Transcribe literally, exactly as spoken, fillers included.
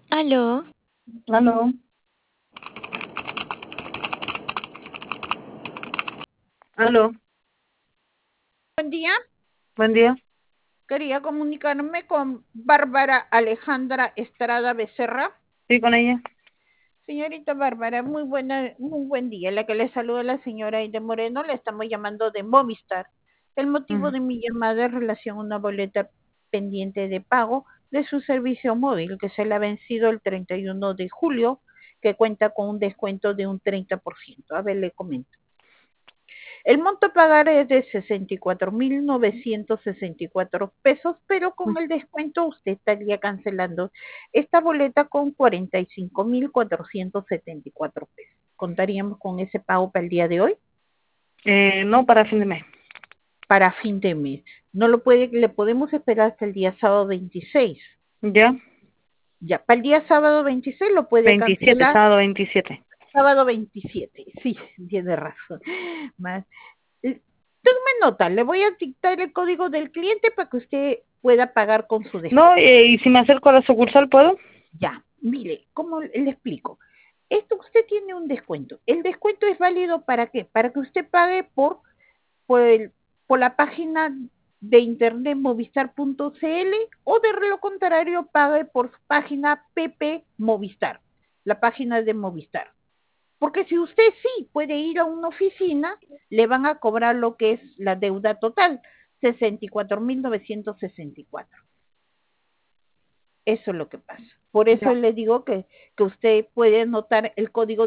Aló, Aló, aló, Buen día, buen día. quería comunicarme con Bárbara Alejandra Estrada Becerra. Sí, con ella. Señorita Bárbara, muy buena, muy buen día. La que le saluda la señora Aide Moreno, le estamos llamando de Movistar. El motivo Ujú. de mi llamada es relación a una boleta pendiente de pago de su servicio móvil que se le ha vencido el treinta y uno de julio, que cuenta con un descuento de un treinta por ciento. A ver, le comento. El monto a pagar es de sesenta y cuatro mil novecientos sesenta y cuatro pesos, pero con el descuento usted estaría cancelando esta boleta con cuarenta y cinco mil cuatrocientos setenta y cuatro pesos. ¿Contaríamos con ese pago para el día de hoy? Eh, no, para fin de mes. Para fin de mes. No lo puede, le podemos esperar hasta el día sábado veintiséis. ¿Ya? Ya, para el día sábado veintiséis lo puede Veintisiete, cancelar. sábado veintisiete. Sábado veintisiete, sí, tiene razón. Más. eh, Tome nota, le voy a dictar el código del cliente para que usted pueda pagar con su No, descuento. eh, y si me acerco a la sucursal, ¿puedo? Ya, mire, ¿cómo le explico? Esto usted tiene un descuento. El descuento es válido para qué? Para que usted pague por, por, el, por la página de internet movistar punto cl o de lo contrario pague por su página P P Movistar, la página de Movistar. Porque si usted sí puede ir a una oficina, le van a cobrar lo que es la deuda total, sesenta y cuatro mil novecientos sesenta y cuatro. Eso es lo que pasa. Por eso Ya. le digo que, que usted puede anotar el código